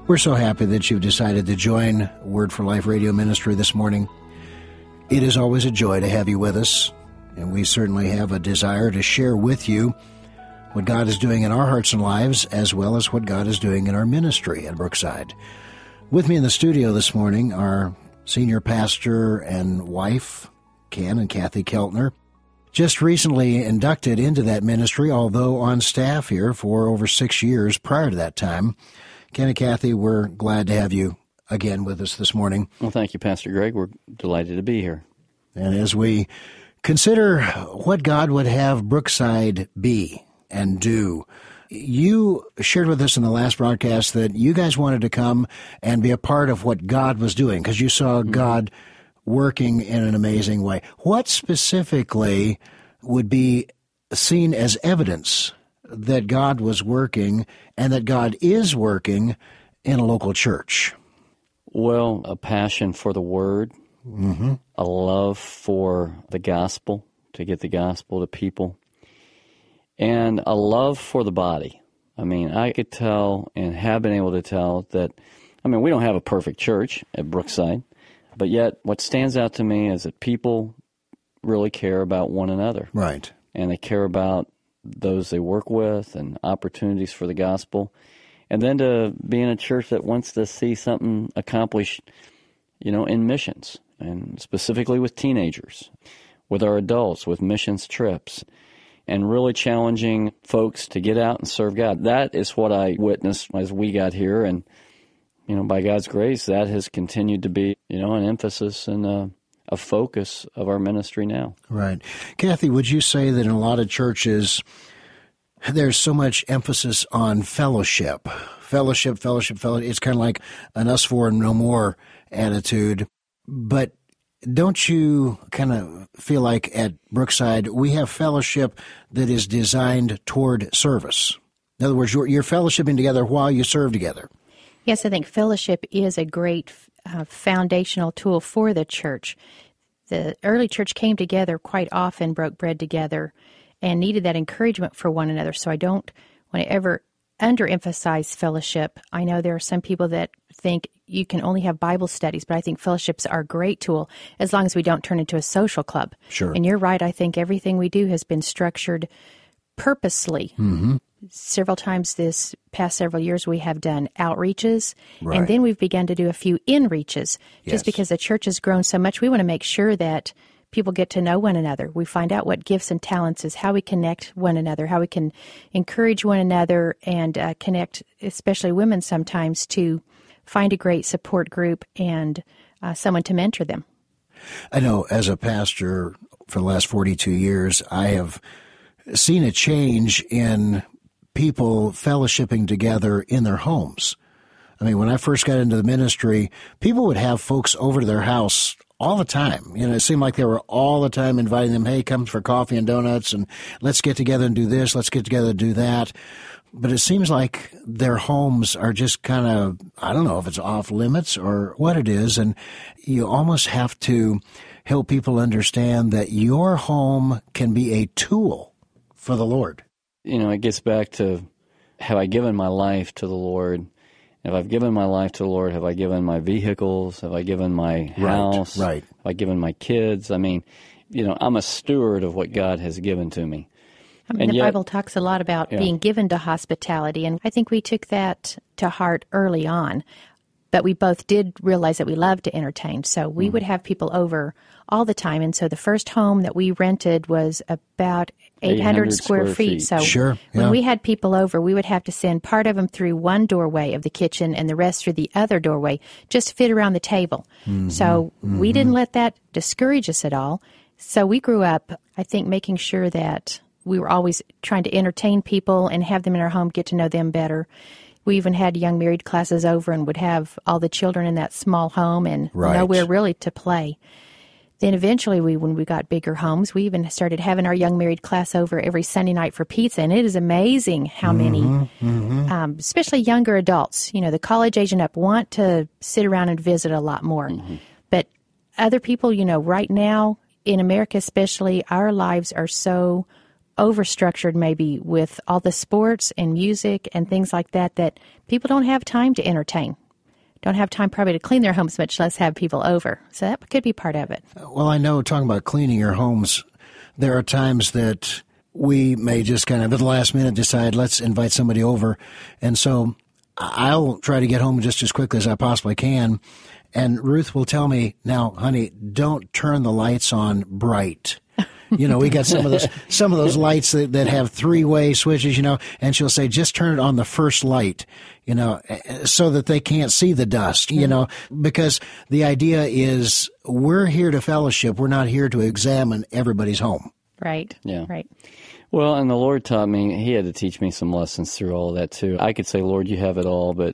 We're so happy that you've decided to join Word for Life Radio Ministry this morning. It is always a joy to have you with us, and we certainly have a desire to share with you what God is doing in our hearts and lives, as well as what God is doing in our ministry at Brookside. With me in the studio this morning are senior pastor and wife, Ken and Kathy Keltner, just recently inducted into that ministry, although on staff here for over 6 years prior to that time. Ken and Kathy, we're glad to have you again with us this morning. Well, thank you, Pastor Greg. We're delighted to be here. And as we consider what God would have Brookside be and do, you shared with us in the last broadcast that you guys wanted to come and be a part of what God was doing because you saw God working in an amazing way. What specifically would be seen as evidence that God was working and that God is working in a local church? Well, a passion for the Word, a love for the gospel, to get the gospel to people, and a love for the body. I mean, I could tell and have been able to tell that, we don't have a perfect church at Brookside, but yet what stands out to me is that people really care about one another. Right. And they care about those they work with and opportunities for the gospel. And then to be in a church that wants to see something accomplished, in missions, and specifically with teenagers, with our adults, with missions trips, and really challenging folks to get out and serve God. That is what I witnessed as we got here, and, by God's grace, that has continued to be, an emphasis and a focus of our ministry now. Right. Kathy, would you say that in a lot of churches, there's so much emphasis on fellowship? Fellowship. It's kind of like an us four and no more attitude. But don't you kind of feel like at Brookside we have fellowship that is designed toward service? In other words, you're fellowshipping together while you serve together. Yes, I think fellowship is a great foundational tool for the church. The early church came together quite often, broke bread together, and needed that encouragement for one another. So I don't want to ever underemphasize fellowship. I know there are some people that think you can only have Bible studies, but I think fellowships are a great tool as long as we don't turn into a social club. Sure. And you're right. I think everything we do has been structured purposely. Several times this past several years we have done outreaches, and then we've begun to do a few in-reaches. Just because the church has grown so much, we want to make sure that people get to know one another. We find out what gifts and talents is, how we connect one another, how we can encourage one another and connect, especially women sometimes, to find a great support group and someone to mentor them. I know as a pastor for the last 42 years, I have seen a change in people fellowshipping together in their homes. When I first got into the ministry, people would have folks over to their house all the time. It seemed like they were all the time inviting them, hey, come for coffee and donuts, and let's get together and do this, let's get together and do that. But it seems like their homes are just kind of, I don't know if it's off limits or what it is, and you almost have to help people understand that your home can be a tool for the Lord. It gets back to, have I given my life to the Lord? If I've given my life to the Lord, have I given my vehicles? Have I given my house? Right. Have I given my kids? I'm a steward of what God has given to me. The Bible talks a lot about being given to hospitality, and I think we took that to heart early on. But we both did realize that we loved to entertain, so we would have people over all the time. And so the first home that we rented was about 800 square feet. So when we had people over, we would have to send part of them through one doorway of the kitchen and the rest through the other doorway just to fit around the table. So we didn't let that discourage us at all. So we grew up, I think, making sure that we were always trying to entertain people and have them in our home, get to know them better. We even had young married classes over and would have all the children in that small home and nowhere really to play. Then eventually, when we got bigger homes, we even started having our young married class over every Sunday night for pizza. And it is amazing how many, especially younger adults, the college age and up, want to sit around and visit a lot more. But other people, right now, in America especially, our lives are so overstructured maybe with all the sports and music and things like that, that people don't have time to entertain. Don't have time probably to clean their homes, much less have people over. So that could be part of it. Well, I know, talking about cleaning your homes, there are times that we may just kind of at the last minute decide, let's invite somebody over. And so I'll try to get home just as quickly as I possibly can. And Ruth will tell me, now, honey, don't turn the lights on bright. We got some of those lights that have three-way switches, and she'll say, just turn it on the first light, so that they can't see the dust, because the idea is we're here to fellowship. We're not here to examine everybody's home. Right. Yeah. Right. Well, and the Lord taught me, he had to teach me some lessons through all of that too. I could say, Lord, you have it all, but,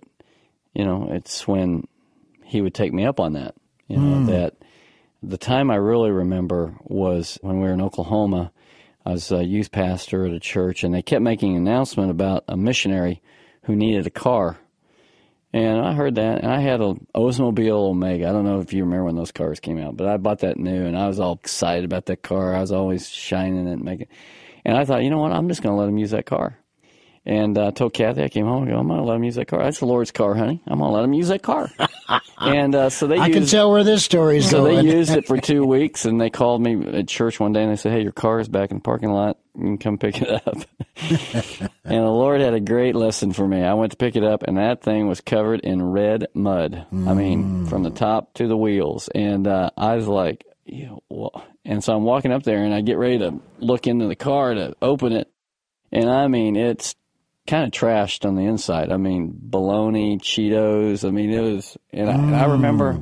it's when he would take me up on that, that the time I really remember was when we were in Oklahoma. I was a youth pastor at a church, and they kept making an announcement about a missionary who needed a car. And I heard that, and I had an Oldsmobile Omega. I don't know if you remember when those cars came out, but I bought that new, and I was all excited about that car. I was always shining it and making. And I thought, you know what, I'm just going to let him use that car. And I told Kathy, I came home and I'm going to let him use that car. That's the Lord's car, honey. I'm going to let him use that car. And so they I can tell where this story's going. So they used it for 2 weeks, and they called me at church one day, and they said, hey, your car is back in the parking lot. You can come pick it up. And the Lord had a great lesson for me. I went to pick it up, and that thing was covered in red mud. I mean, from the top to the wheels. And I was like, and so I'm walking up there, and I get ready to look into the car to open it. And I mean, it's kind of trashed on the inside. I mean, bologna, Cheetos. I mean, it was, and I remember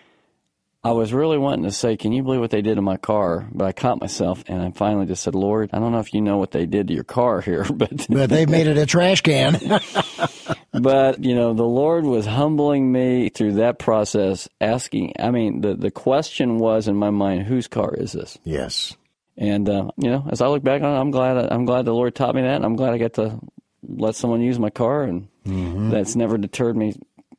I was really wanting to say, can you believe what they did to my car? But I caught myself, and I finally just said, Lord, I don't know if you know what they did to your car here, but they made it a trash can. But, the Lord was humbling me through that process, asking, I mean, the question was in my mind, whose car is this? Yes. And, as I look back on it, I'm glad the Lord taught me that, and I'm glad I got to let someone use my car, and that's never deterred me,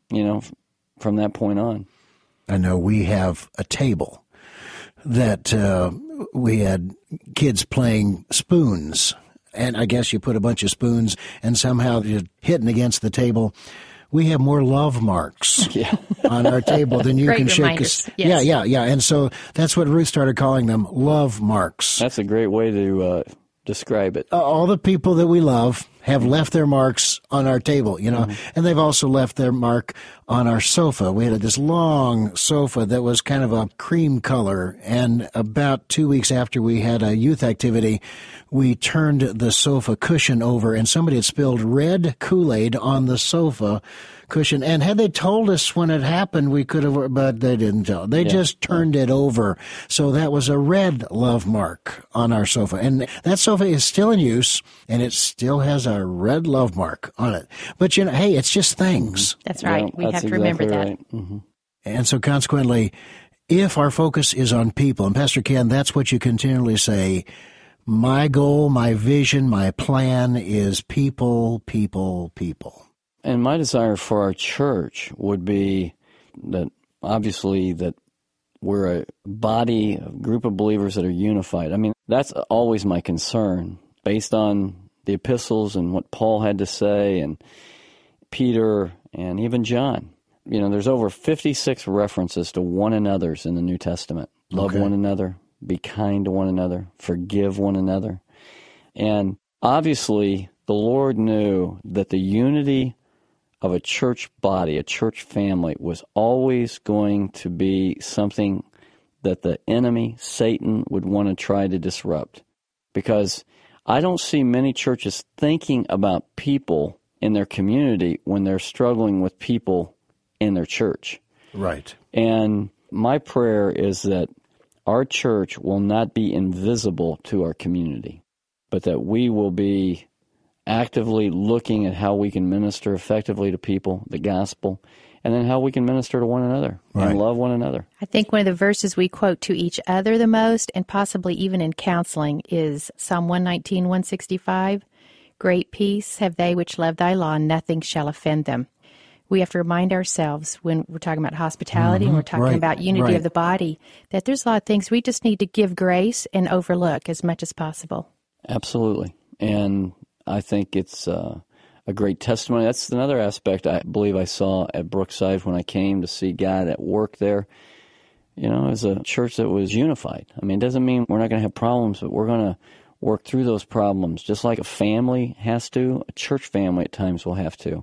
from that point on. I know we have a table that we had kids playing spoons, and I guess you put a bunch of spoons and somehow you're hitting against the table. We have more love marks on our table than you can shake. Yes. Yeah. And so that's what Ruth started calling them, love marks. That's a great way to describe it. All the people that we love have left their marks on our table, and they've also left their mark on our sofa. We had this long sofa that was kind of a cream color, and about 2 weeks after we had a youth activity, we turned the sofa cushion over, and somebody had spilled red Kool-Aid on the sofa cushion. And had they told us when it happened, we could have, but they didn't tell. They just turned it over. So that was a red love mark on our sofa. And that sofa is still in use, and it still has a red love mark on it. But, hey, it's just things. That's right. We have to remember that. Right. Mm-hmm. And so consequently, if our focus is on people, and Pastor Ken, that's what you continually say, my goal, my vision, my plan is people, people, people. And my desire for our church would be that, obviously, that we're a body, a group of believers that are unified. I mean, that's always my concern, based on the epistles and what Paul had to say, and Peter, and even John. There's over 56 references to one another's in the New Testament. Love one another, be kind to one another, forgive one another. And obviously, the Lord knew that the unity of a church body, a church family, was always going to be something that the enemy, Satan, would want to try to disrupt. Because I don't see many churches thinking about people in their community when they're struggling with people in their church. Right. And my prayer is that our church will not be invisible to our community, but that we will be actively looking at how we can minister effectively to people, the gospel, and then how we can minister to one another and love one another. I think one of the verses we quote to each other the most, and possibly even in counseling, is Psalm 119, 165. Great peace have they which love thy law, and nothing shall offend them. We have to remind ourselves when we're talking about hospitality and we're talking about unity of the body, that there's a lot of things we just need to give grace and overlook as much as possible. Absolutely. And I think it's a great testimony. That's another aspect I believe I saw at Brookside when I came to see God at work there. You know, as a church that was unified. I mean, it doesn't mean we're not going to have problems, but we're going to work through those problems. Just like a family has to, a church family at times will have to.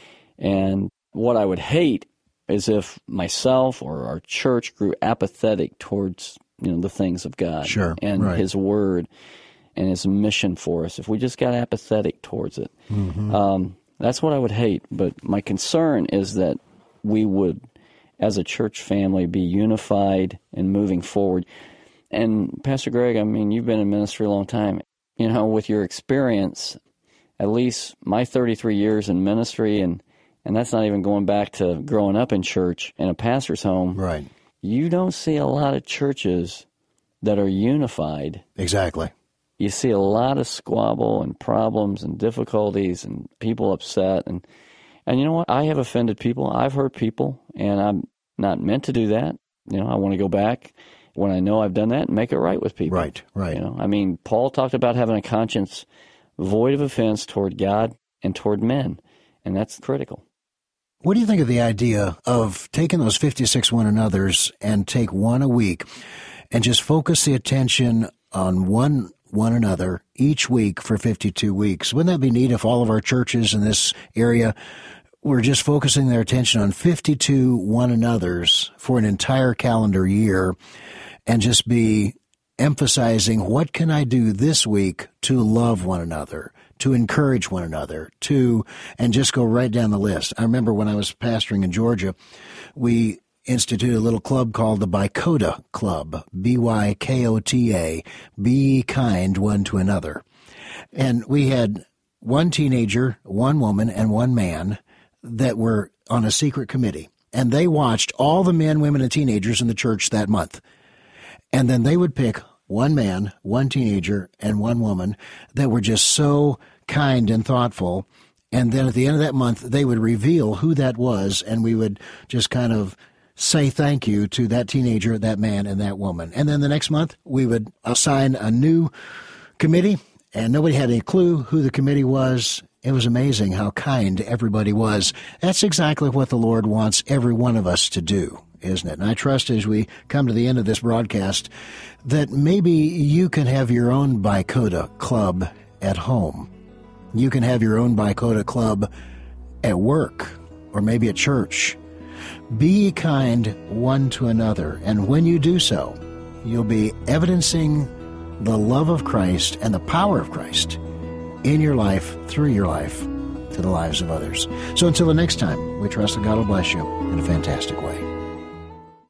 And what I would hate is if myself or our church grew apathetic towards, the things of God and His Word and His mission for us. If we just got apathetic towards it, that's what I would hate. But my concern is that we would, as a church family, be unified and moving forward. And Pastor Greg, I mean, you've been in ministry a long time. With your experience, at least my 33 years in ministry, and that's not even going back to growing up in church in a pastor's home. Right. You don't see a lot of churches that are unified. Exactly. You see a lot of squabble and problems and difficulties and people upset. And you know what? I have offended people. I've hurt people, and I'm not meant to do that. I want to go back when I know I've done that and make it right with people. Right. I mean, Paul talked about having a conscience void of offense toward God and toward men, and that's critical. What do you think of the idea of taking those 56 one another's and take one a week and just focus the attention on one another each week for 52 weeks? Wouldn't that be neat if all of our churches in this area were just focusing their attention on 52 one another's for an entire calendar year and just be emphasizing what can I do this week to love one another, to encourage one another, and just go right down the list. I remember when I was pastoring in Georgia, we instituted a little club called the Bykota Club, Bykota, be kind one to another. And we had one teenager, one woman, and one man that were on a secret committee. And they watched all the men, women, and teenagers in the church that month. And then they would pick one man, one teenager, and one woman that were just so kind and thoughtful. And then at the end of that month, they would reveal who that was, and we would just kind of say thank you to that teenager, that man, and that woman. And then the next month, we would assign a new committee, and nobody had any clue who the committee was. It was amazing how kind everybody was. That's exactly what the Lord wants every one of us to do, isn't it? And I trust as we come to the end of this broadcast that maybe you can have your own Bykota Club at home. You can have your own Bykota Club at work or maybe at church. Be kind one to another, and when you do so, you'll be evidencing the love of Christ and the power of Christ in your life, through your life, to the lives of others. So until the next time, we trust that God will bless you in a fantastic way.